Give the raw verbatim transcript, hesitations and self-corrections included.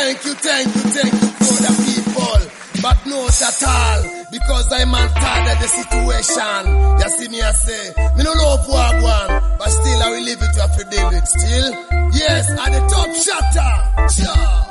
thank you, thank you, thank you for the people. But not at all, because I'm tired of the situation. You see me, I say, me no love Wagwan, but still I will leave it to have to deal with. Still, yes, at the top shutter. Sure.